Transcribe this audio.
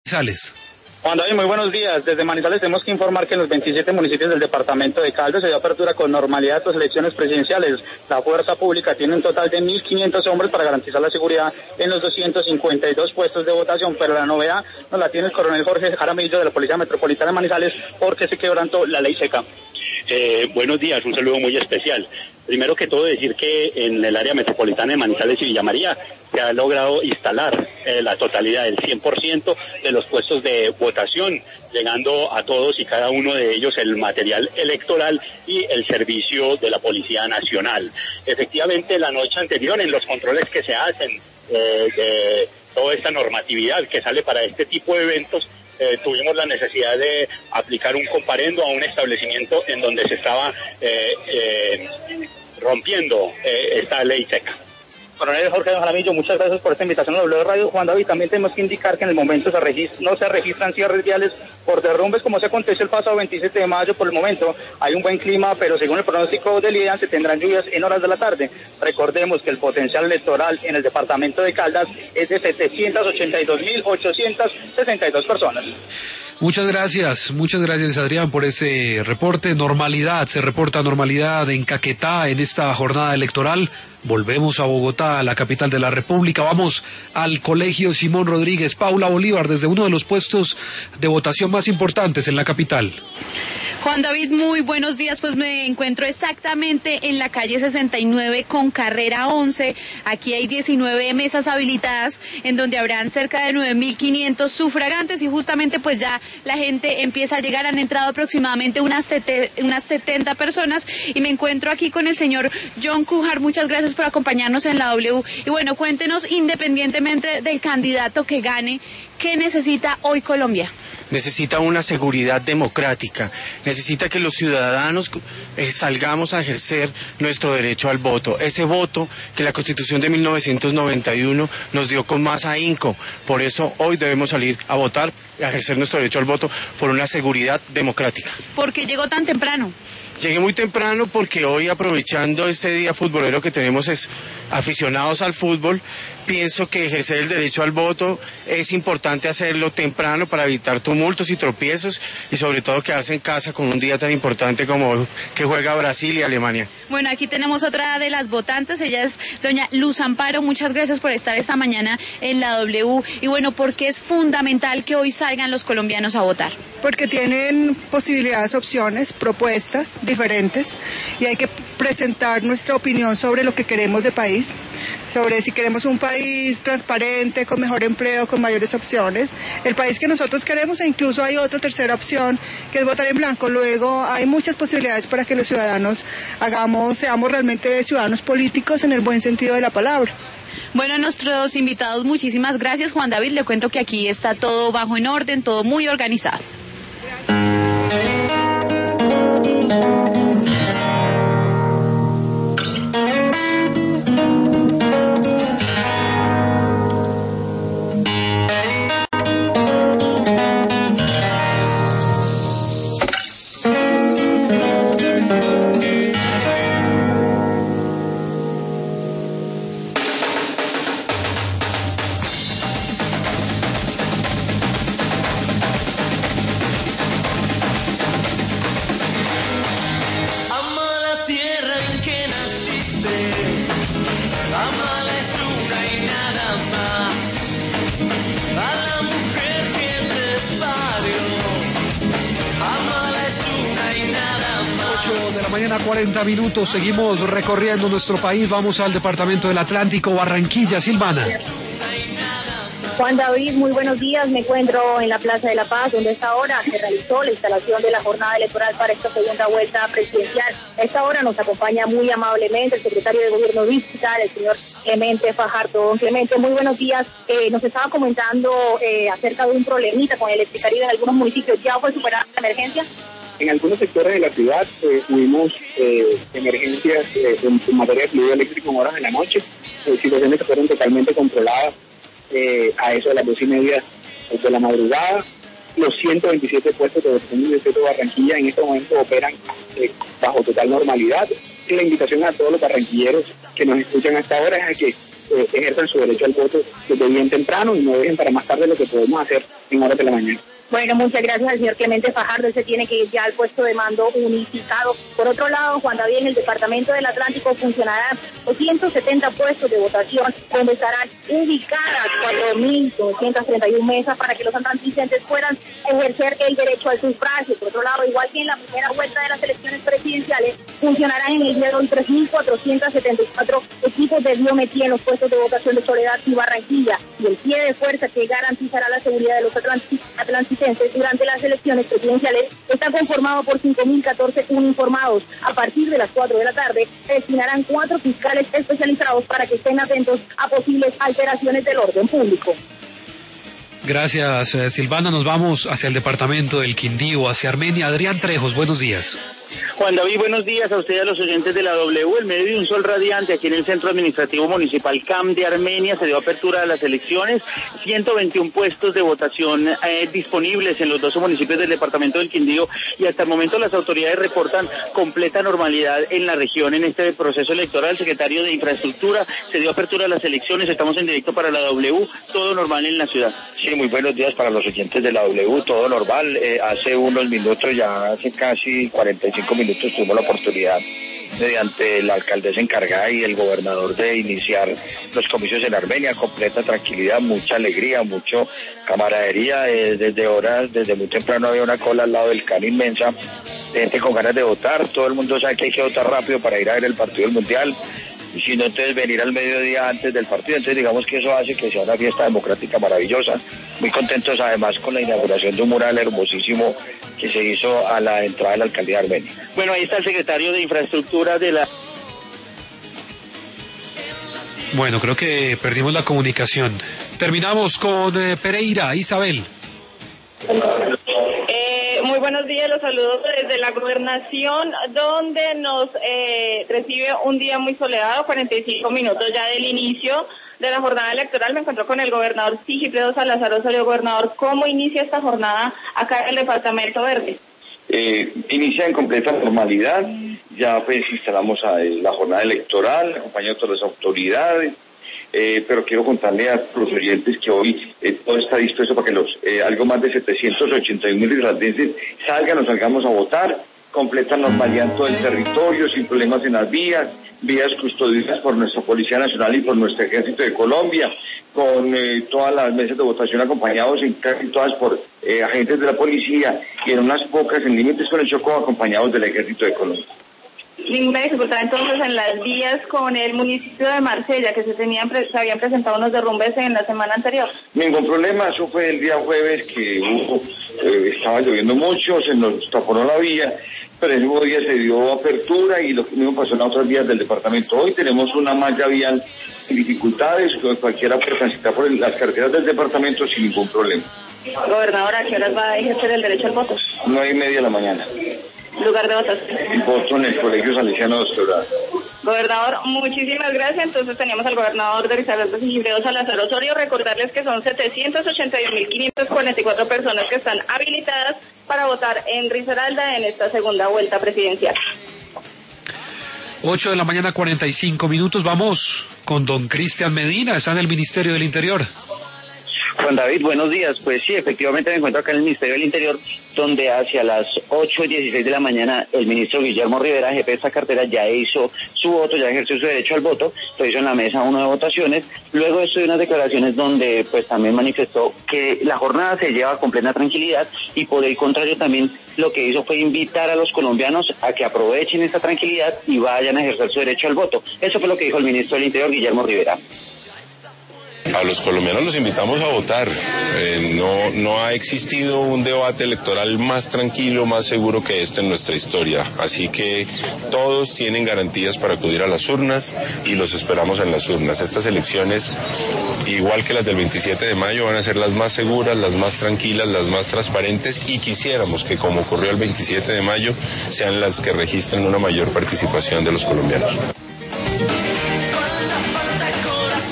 Manizales. Juan David, muy buenos días. Desde Manizales tenemos que informar que en los 27 municipios del departamento de Caldas se dio apertura con normalidad a las elecciones presidenciales. La fuerza pública tiene un total de 1.500 hombres para garantizar la seguridad en los 252 puestos de votación, pero la novedad nos la tiene el coronel Jorge Jaramillo de la Policía Metropolitana de Manizales porque se quebrantó la ley seca. Buenos días, un saludo muy especial. Primero que todo decir que en el área metropolitana de Manizales y Villa María se ha logrado instalar la totalidad del 100% de los puestos de votación, llegando a todos y cada uno de ellos el material electoral y el servicio de la Policía Nacional. Efectivamente, la noche anterior, en los controles que se hacen de toda esta normatividad que sale para este tipo de eventos, tuvimos la necesidad de aplicar un comparendo a un establecimiento en donde se estaba rompiendo esta ley seca. Coronel Jorge Jaramillo, muchas gracias por esta invitación a W Radio. Juan David, también tenemos que indicar que en el momento no se registran cierres viales por derrumbes como se aconteció el pasado 27 de mayo. Por el momento hay un buen clima, pero según el pronóstico del IDEAN se tendrán lluvias en horas de la tarde. Recordemos que el potencial electoral en el departamento de Caldas es de 782.862 personas. Muchas gracias Adrián por ese reporte. Se reporta normalidad en Caquetá en esta jornada electoral. Volvemos a Bogotá, la capital de la República. Vamos al Colegio Simón Rodríguez. Paula Bolívar, desde uno de los puestos de votación más importantes en la capital. Juan David, muy buenos días. Pues me encuentro exactamente en la calle 69 con carrera 11. Aquí hay 19 mesas habilitadas en donde habrán cerca de 9.500 sufragantes y justamente pues ya la gente empieza a llegar. Han entrado aproximadamente unas 70 personas y me encuentro aquí con el señor John Cújar. Muchas gracias por acompañarnos en la W. Y bueno, cuéntenos, independientemente del candidato que gane, ¿qué necesita hoy Colombia? Necesita una seguridad democrática, necesita que los ciudadanos salgamos a ejercer nuestro derecho al voto, ese voto que la Constitución de 1991 nos dio con más ahínco. Por eso hoy debemos salir a votar, a ejercer nuestro derecho al voto por una seguridad democrática. ¿Por qué llegó tan temprano? Llegué muy temprano porque hoy, aprovechando este día futbolero que tenemos aficionados al fútbol, pienso que ejercer el derecho al voto es importante hacerlo temprano para evitar tumultos y tropiezos y sobre todo quedarse en casa con un día tan importante como que juega Brasil y Alemania. Bueno, aquí tenemos otra de las votantes, ella es doña Luz Amparo. Muchas gracias por estar esta mañana en la W. Y bueno, ¿por qué es fundamental que hoy salgan los colombianos a votar? Porque tienen posibilidades, opciones, propuestas diferentes y hay que presentar nuestra opinión sobre lo que queremos de país, sobre si queremos un país transparente, con mejor empleo, con mayores opciones, el país que nosotros queremos, e incluso hay otra tercera opción que es votar en blanco. Luego hay muchas posibilidades para que los ciudadanos seamos realmente ciudadanos políticos en el buen sentido de la palabra. Bueno, a nuestros invitados, muchísimas gracias. Juan David, le cuento que aquí está todo bajo en orden, todo muy organizado. De la mañana, 40 minutos, seguimos recorriendo nuestro país, vamos al departamento del Atlántico, Barranquilla. Silvana. Juan David, muy buenos días. Me encuentro en la Plaza de la Paz, donde a esta hora se realizó la instalación de la jornada electoral para esta segunda vuelta presidencial. A esta hora nos acompaña muy amablemente el secretario de Gobierno Distrital, el señor Clemente Fajardo. Don Clemente, muy buenos días. Nos estaba comentando acerca de un problemita con el Electricaribe en algunos municipios. ¿Ya fue superada la emergencia? En algunos sectores de la ciudad tuvimos emergencias en materia de fluido eléctrico en horas de la noche, situaciones que fueron totalmente controladas a eso de las 2:30 de la madrugada. Los 127 puestos de votación del distrito de Barranquilla en este momento operan bajo total normalidad. Y la invitación a todos los barranquilleros que nos escuchan hasta ahora es a que ejerzan su derecho al voto desde bien temprano y no dejen para más tarde lo que podemos hacer en horas de la mañana. Bueno, muchas gracias al señor Clemente Fajardo. Él se tiene que ir ya al puesto de mando unificado. Por otro lado, Juan David, en el Departamento del Atlántico funcionarán 270 puestos de votación, donde estarán ubicadas 4.931 mesas para que los atlanticenses puedan ejercer el derecho al sufragio. Por otro lado, igual que en la primera vuelta de las elecciones presidenciales, funcionarán en el día de hoy 3.474 equipos de biometría en los puestos de votación de Soledad y Barranquilla, y el pie de fuerza que garantizará la seguridad de los atlanticenses durante las elecciones presidenciales está conformado por 5.014 uniformados. A partir de las 4 de la tarde se destinarán 4 fiscales especializados para que estén atentos a posibles alteraciones del orden público. Gracias, Silvana. Nos vamos hacia el departamento del Quindío, hacia Armenia. Adrián Trejos, buenos días. Juan David, buenos días a ustedes, a los oyentes de la W. En medio de un sol radiante aquí en el Centro Administrativo Municipal CAM de Armenia se dio apertura a las elecciones, 121 puestos de votación disponibles en los 12 municipios del departamento del Quindío, y hasta el momento las autoridades reportan completa normalidad en la región en este proceso electoral. El secretario de Infraestructura se dio apertura a las elecciones, estamos en directo para la W, todo normal en la ciudad. Sí, muy buenos días para los oyentes de la W, todo normal. Hace unos minutos, ya hace casi 45 minutos, tuvimos la oportunidad, mediante la alcaldesa encargada y el gobernador, de iniciar los comicios en Armenia. Completa tranquilidad, mucha alegría, mucho camaradería. Desde muy temprano había una cola al lado del CAN inmensa, gente con ganas de votar. Todo el mundo sabe que hay que votar rápido para ir a ver el partido del Mundial, y si no, entonces venir al mediodía antes del partido. Entonces digamos que eso hace que sea una fiesta democrática maravillosa. Muy contentos además con la inauguración de un mural hermosísimo que se hizo a la entrada de la alcaldía de Armenia. Bueno, ahí está el secretario de Infraestructura de la... Bueno, creo que perdimos la comunicación. Terminamos con Pereira, Isabel. Muy buenos días, los saludos desde la gobernación, donde nos recibe un día muy soleado, 45 minutos ya del inicio de la jornada electoral. Me encuentro con el gobernador Sigifredo Salazar Osorio. Gobernador, ¿cómo inicia esta jornada acá en el Departamento Verde? Inicia en completa normalidad. Ya pues instalamos a la jornada electoral, acompañado de todas las autoridades. Pero quiero contarle a los oyentes que hoy todo está dispuesto para que los algo más de 781.000 irlandeses salgamos a votar. Completa normalidad en todo el territorio, sin problemas en las vías custodiadas por nuestra Policía Nacional y por nuestro Ejército de Colombia, con todas las mesas de votación acompañados en casi todas por agentes de la policía, y en unas pocas, en límites con el Chocó, acompañados del Ejército de Colombia. Ninguna dificultad entonces en las vías con el municipio de Marsella, que se habían presentado unos derrumbes en la semana anterior. Ningún problema. Eso fue el día jueves que estaba lloviendo mucho, se nos taponó la vía, pero ese mismo día se dio apertura, y lo mismo pasó en otras vías del departamento. Hoy tenemos una malla vial sin dificultades, cualquiera puede transitar por las carreteras del departamento sin ningún problema. Gobernador, ¿a qué horas va a ejercer el derecho al voto? 9:30 de la mañana. ¿Lugar de votación? Voto en el Colegio Salesiano Doctoral. Gobernador, muchísimas gracias. Entonces teníamos al gobernador de Risaralda, Sigifredo Salazar Osorio. Recordarles que son 781.544 personas que están habilitadas para votar en Risaralda en esta segunda vuelta presidencial. 8 de la mañana, 45 minutos. Vamos con don Cristian Medina, está en el Ministerio del Interior. Juan David, buenos días. Pues sí, efectivamente me encuentro acá en el Ministerio del Interior, donde hacia las 8:16 de la mañana el ministro Guillermo Rivera, jefe de esta cartera, ya hizo su voto, ya ejerció su derecho al voto, lo hizo en la mesa 1 de votaciones. Luego estuvo unas declaraciones donde pues también manifestó que la jornada se lleva con plena tranquilidad, y por el contrario también lo que hizo fue invitar a los colombianos a que aprovechen esta tranquilidad y vayan a ejercer su derecho al voto. Eso fue lo que dijo el ministro del Interior, Guillermo Rivera. A los colombianos los invitamos a votar. No ha existido un debate electoral más tranquilo, más seguro que este en nuestra historia. Así que todos tienen garantías para acudir a las urnas, y los esperamos en las urnas. Estas elecciones, igual que las del 27 de mayo, van a ser las más seguras, las más tranquilas, las más transparentes, y quisiéramos que, como ocurrió el 27 de mayo, sean las que registren una mayor participación de los colombianos.